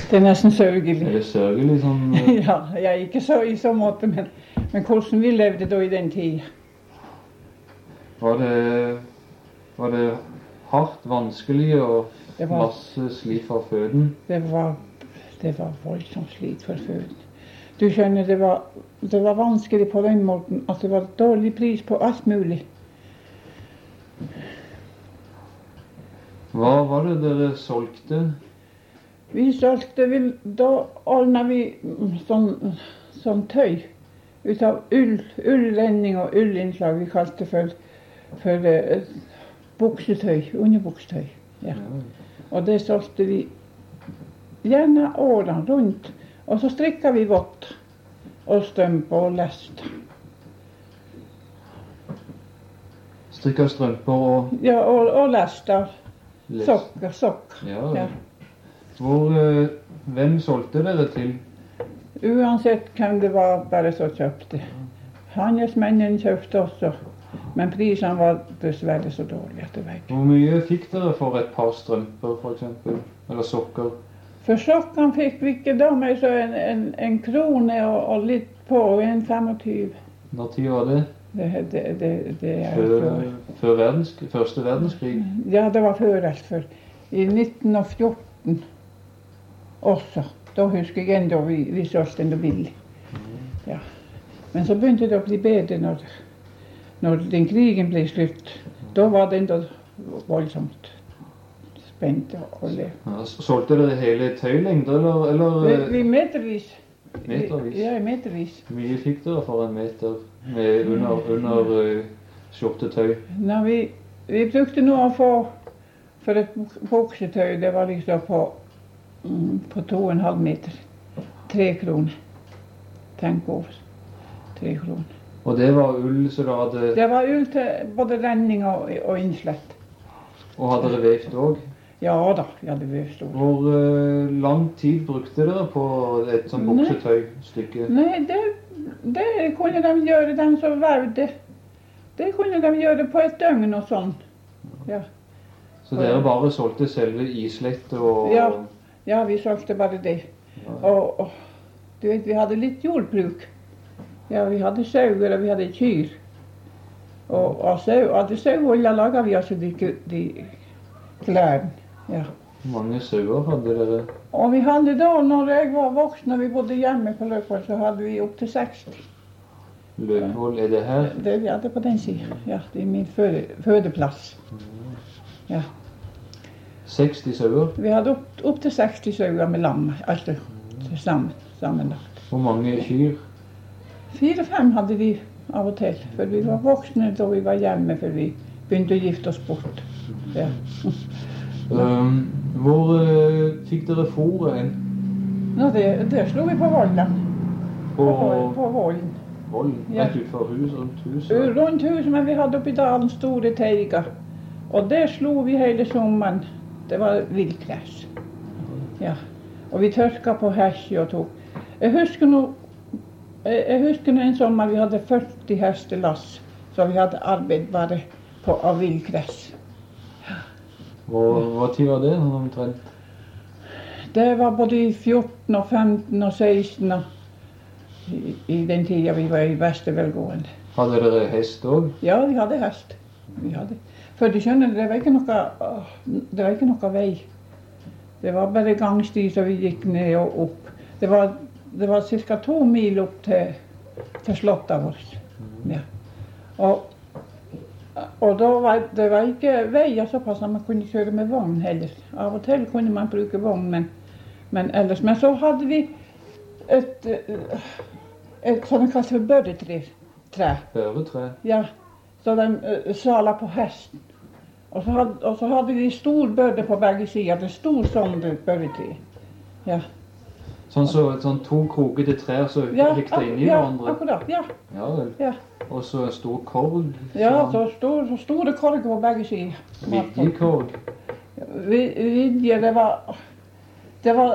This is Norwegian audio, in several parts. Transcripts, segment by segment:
Det nesten sørgelig. Er det sørgelig sånn? Ja, ikke så i så måte, men hvordan vi levde da i den tiden. Var det hardt, vanskelig og masse slit for føden? Det var voldsomt slit for føden. Du skjønner, det var vanskelig på den måten at det var dårlig pris på alt mulig. Hva var det dere solgte? Vi solgte, da ordnet vi sånn tøy ut av ullrenning og ullinnslag. Vi kalte det for buksetøy, underbukstøy. Ja. Og det solgte vi gjerne årene rundt. Og så strikket vi vått og strømper og lest. Strikket strømper og... Ja, og lest av sokk. Ja. Hvem solgte dere til? Uansett hvem det var, bare så kjøpte. Handelsmennene kjøpte også, men prisene var dessverre så dårlige etter vei. Hvor mye fikk dere for et par strømper, for eksempel? Eller sokker? For sokkene fikk vi ikke da mer så en krone og litt på, og 1,25. Når tid var det? Det er før første verdenskrig? Ja, det var før alt før. I 1914 også. Da husker jeg enda vi solgte enda billig. Ja. Men så begynte det å bli bedre når den krigen ble slutt. Da var det enda voldsomt spent å leve. Ja, solgte dere hele tøylengder, eller? Vi metervis. Metervis? Ja, metervis. Hvor mye fikk dere for en meter med under skjortetøy? Vi brukte noe å få for et buksetøy. Det var liksom på 2,5 meter. 3 kroner. Tenk over. 3 kroner. Og det var ull, så da hadde... Det var ull til både renning og innslett. Og hadde dere vevt også? Ja da, vi hadde vevt også. Hvor lang tid brukte dere på et sånt buksetøystykke? Nei, det kunne de gjøre, de som vevde. Det kunne de gjøre på et døgn og sånn. Ja. Så dere bare solgte selve islett og... Ja, vi solgte bare det. Ja. Og du vet, vi hadde litt jordbruk. Ja, vi hadde sauer og vi hadde kyr. Og av sauolja laget vi altså de klærne. Ja. Hvor mange sauer hadde dere? Og vi hadde da, når jeg var voksen og vi bodde hjemme på Løkvoll, så hadde vi opp til 60. Løkvoll, er det her? Det er på den siden. Ja, det er min fødeplass. Ja. 60 sauer? Vi hadde opp til 60 sauer med lam, altså sammenlagt. Hvor mange kyr? 4-5 hadde vi av og til, for vi var voksne da vi var hjemme, for vi begynte å gifte oss bort. Ja. Hvor fikk dere fôret hen? Det slo vi på Vollen. På Vollen. Vollen? Ja. Rett utenfor rundt huset? Rundt huset, men vi hadde oppi dalen store teiger. Og det slo vi hele sommeren. Det var villkress. Ja. Og vi tørka på hesje og tok. Jeg husker en sommer vi hadde 40 hestelass, så vi hadde arbeid bare av villkress. Hva tid var det omtrent? Det var både i 14 og 15 og 16 i den tiden vi var i beste velgående. Hadde dere hest også? Ja, vi hadde hest. For du skjønner, det var ikke noe vei. Det var bare gangsti så vi gikk ned og opp. Det var cirka 2 mil opp til slottet vårt. Ja. Og da det var ikke veier såpass at man kunne kjøre med vogn heller. Av og til kunne man bruke vogn, men ellers. Men så hadde vi et som vi kalte for børretre. Børretre? Ja, så de sala på hesten. Og så hadde vi stor børre på begge sider. Det stor sånn børretre. Ja. Sånn 2 krokete trær som gikk det inn i hverandre? Ja, akkurat, ja. Ja vel. Ja. Og så en stor korg? Ja, så store korger på begge sider. Vidjekorg? Vidje, det var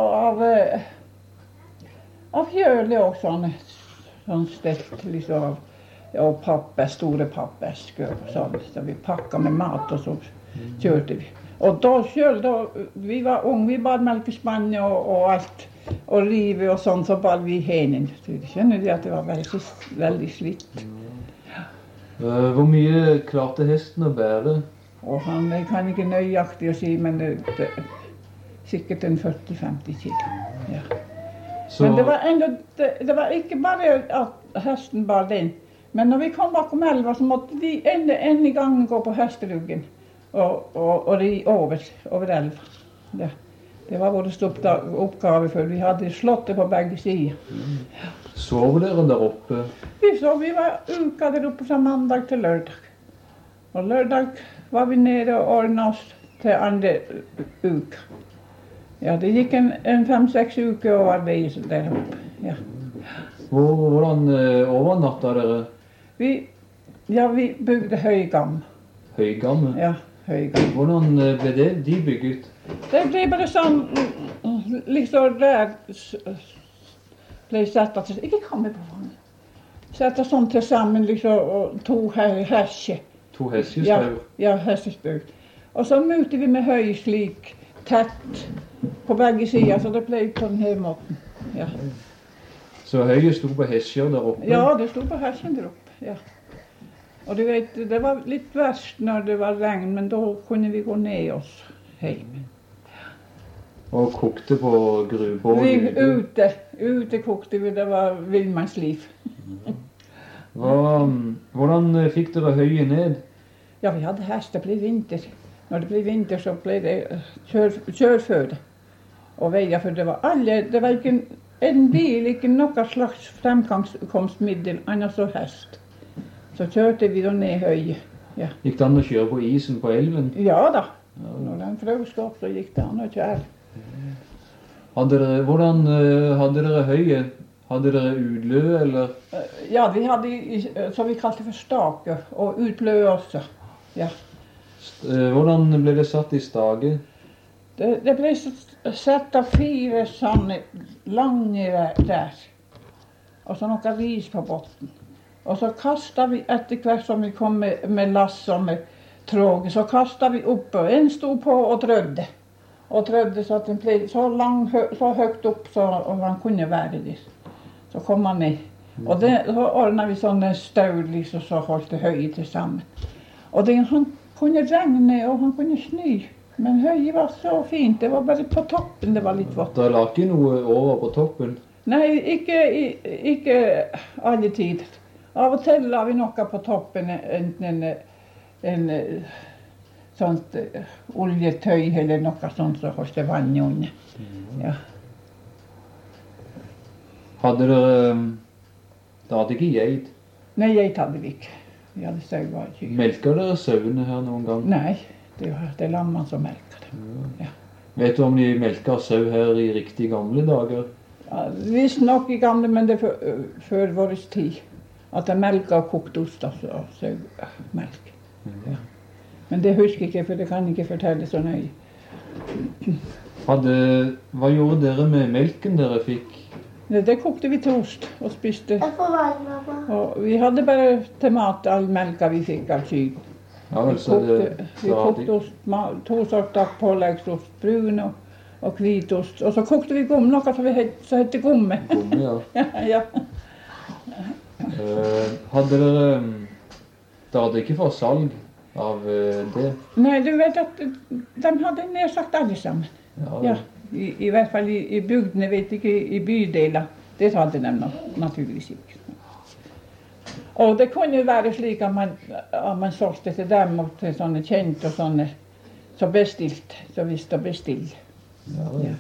av fjøle og sånn stelt, liksom, og store pappesker og sånn. Så vi pakket med mat, og så kjørte vi. Og da selv, da vi var unge, vi bar melkespann og alt, og rive og sånn, så bar vi henen. Så du skjønner det at det var veldig slitt. Hvor mye klarte hesten å bære? Og jeg kan ikke nøyaktig å si, men det sikkert en 40-50 kilo. Ja. Men det var ikke bare at hesten bar den. Men når vi kom bakom elva, så måtte vi en i gangen gå på hesteruggen og ri over elva. Ja. Det var vår oppgave før. Vi hadde slottet på begge sider. Sov dere der oppe? Vi var uka der oppe fra mandag til lørdag. Og lørdag var vi nede og ordnet oss til andre uka. Ja, det gikk en 5-6 uker å arbeide der oppe. Ja. Hvordan overnatta dere? Vi bygde Høygam. Høygam? Ja, Høygam. Hvordan ble de bygget? Det ble bare sånn, liksom der ble satt at ikke komme på vannet. Satt sånn til sammen, liksom, to hesje. To hestespau? Ja, hestespau. Og så møtte vi med høy slik, tett på begge sider, så det ble på denne måten. Ja. Så høyet sto på hesjer der oppe? Ja, det sto på hesjen der oppe, ja. Og du vet, det var litt verst når det var regn, men da kunne vi gå ned oss hjemme. Og kokte på grubål? Ute kokte vi, det var villmannsliv. Hvordan fikk dere høyet ned? Ja, vi hadde hest, det ble vinter. Når det ble vinter, så ble det kjørføde og veier, for det var ikke en bil, ikke noe slags fremkomstmiddel, annet så hest. Så kjørte vi da ned høyet. Ja. Gikk det an å kjøre på isen på elven? Ja da. Når den frøs opp, så gikk det an å kjøre. Hvordan hadde dere høyet? Hadde dere udlø, eller? Ja, vi hadde, så vi kalte for stake, og utblø også. Ja. Hvordan ble det satt i stage? Det ble satt av 4 sånne lange der, og så noe ris på botten. Og så kastet vi etter hvert som vi kom med lass og med tråg, så kastet vi opp, og en stod på og trødde. Og trødde så at den ble så høyt opp så han kunne være der. Så kom han ned. Og så ordnet vi sånne staur, liksom, så holdt det høyet til sammen. Og han kunne regne, og han kunne snø. Men høyet var så fint, det var bare på toppen det var litt vått. Det la ikke noe over på toppen? Nei, ikke alle tider. Av og til la vi noe på toppen, enten en sånt oljetøy eller noe sånt, så holdt det vann under. Ja. Hadde dere ikke geit? Nei, geit hadde vi ikke. Vi hadde sau og kyr. Melker dere sauene her noen gang? Nei, det er lammene som melker dem. Ja. Vet du om de melker sau her i riktig gamle dager? Ja, visst nok i gamle, men det er før vår tid. At de melker og kokte ost og saumelk. Ja. Men det husker jeg ikke, for det kan jeg ikke fortelle så nøye. Hva gjorde dere med melken dere fikk? Det kokte vi til ost og spiste. Og vi hadde bare til mat all melka vi fikk av kyr. Ja, vi kokte ost, 2 sorter påleggsost, brun og hvitost. Og så kokte vi gomme, noe som heter gomme. Gomme, ja. Ja. Hadde dere ikke for salg av det? Nei, du vet at de hadde nedsagt alle sammen. Ja. I hvert fall i bygdene, vet ikke, i bydeler. Det hadde de naturligvis ikke. Og det kunne jo være slik at man solgte til dem og til sånne kjente og sånne så bestilt, så visste å bestille. Ja.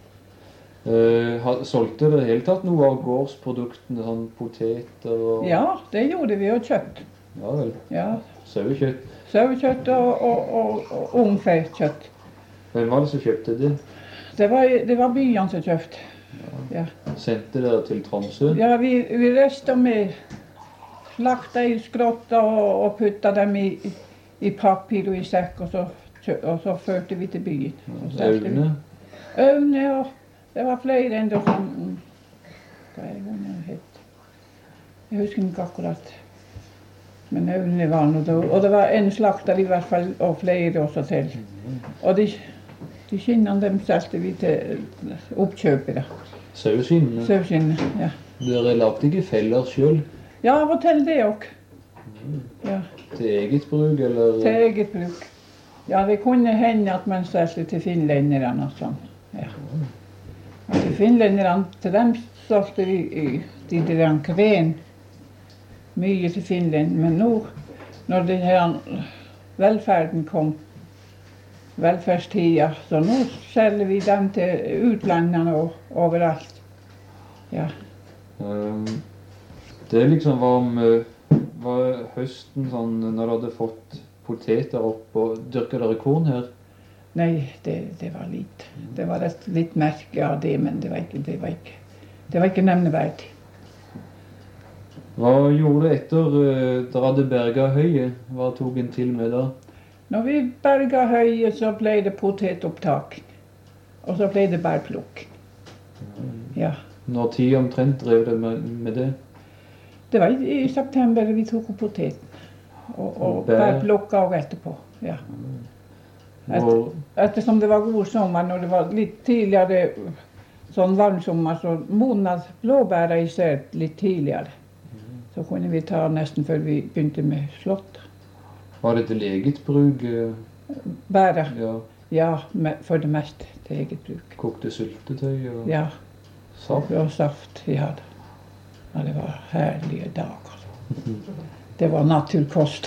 Solgte dere helt tatt noe av gårdsproduktene, sånn poteter og... Ja, det gjorde vi, og kjøtt. Ja vel. Ja. Sauekjøtt. Sauekjøtt og ungfekjøtt. Hvem var det som kjøpte det? Det var byene som kjøpte. Ja. Sendte dere til Tromsø? Ja, vi reiste med slakta i skrotta og putta dem i papir og i sekk, og så førte vi til byen. Øvne? Øvne, og det var flere enn det som... Hva er det het? Jeg husker ikke akkurat. Men øynene var noe da. Og det var en slakter i hvert fall, og flere også til. Og de skinnene dem solgte vi til oppkjøpere. Saueskinnene? Saueskinnene, ja. Dere lagde ikke feller selv? Ja, av og til det også. Ja. Til eget bruk, eller? Til eget bruk. Ja, det kunne hende at man solgte til finlenderne og sånn. Ja. Og til finlenderne, til dem solgte vi de der kven. Mye til Finland, men nå, når den her velferden kom, velferdstida, så nå selger vi dem til utlandene og overalt. Ja. Det liksom var høsten sånn, når dere hadde fått poteter opp, og dyrket dere korn her? Nei, det var litt. Det var litt merke av det, men det var ikke nevneverdig. Hva gjorde det etter dere hadde berget høyet? Hva tok en til med da? Når vi berget høyet, så ble det potetopptak. Og så ble det bærplukk. Ja. Når tid omtrent drev det med det? Det var i september vi tok opp poteten. Og bærplukka og etterpå, ja. Ettersom det var god sommer, når det var litt tidligere, sånn varm sommer, så modnet blåbæra i seg litt tidligere. Så kunne vi ta nesten før vi begynte med slått. Var det til eget bruk? Bæra? Ja. Ja, for det meste til eget bruk. Kokte syltetøy og ja. Saft? Og saft, ja da. Ja, det var herlige dager. Det var naturkost.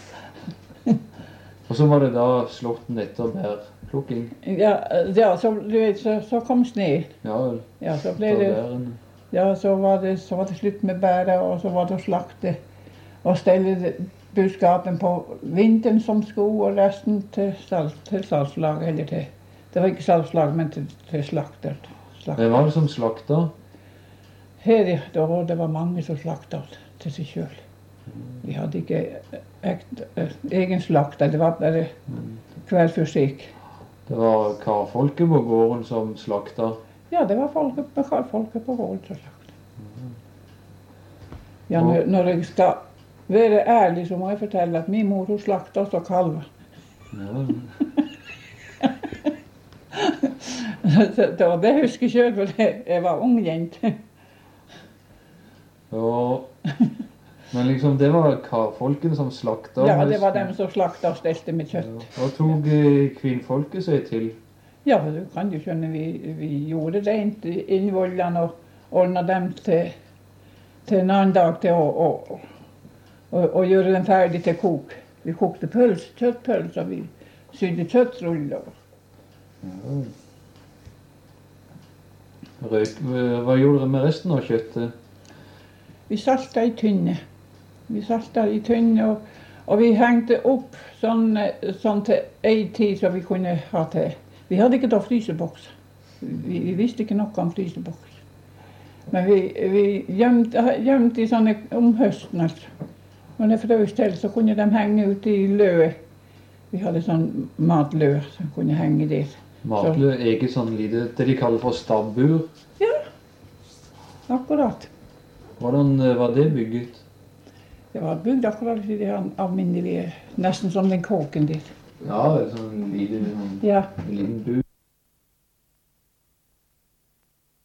Og så var det da slåtten etter bærplukking? Ja, så, du vet, så kom snø. Ja vel. Ja, så ble det... Ja, så var det slutt med bæra, og så var det å slakte og stelle buskapen på vinteren som sko, og resten til salgslag, eller til, det var ikke salgslag, men til slakter. Hvem var det som slakta? Her, det var mange som slakta til seg selv. Vi hadde ikke egen slakter, det var bare hver for seg. Det var karfolket på gården som slakta? Ja, det var folket på gården som slakta. Ja, når jeg skal være ærlig, så må jeg fortelle at min mor hun slakta også kalver. Ja. Det husker jeg selv, for jeg var ung jente. Ja, men liksom det var karfolkene som slakta? Ja, det var dem som slakta og stelte med kjøtt. Ja. Hva tok kvinnfolket seg til? Ja, du kan jo skjønne, vi gjorde rent innvollene og ordnet dem til en annen dag til å gjøre dem ferdig til kok. Vi kokte kjøttpølser, vi sydde kjøttruller. Ja. Hva gjorde dere med resten av kjøttet? Vi salta i tynne. Og vi hengte opp sånn til en tid så vi kunne ha til. Vi hadde ikke da fryseboks. Vi visste ikke noe om fryseboks. Men vi gjemte i sånne om høsten, altså. Når det frøs til, så kunne de henge ut i løet. Vi hadde sånn matlø som kunne henge der. Matlø, eget sånn lite, det de kaller for stabbur? Ja, akkurat. Hvordan var det bygget? Det var bygd akkurat i det alminnelige, nesten som den kåken der. Ja, sånn liten bur.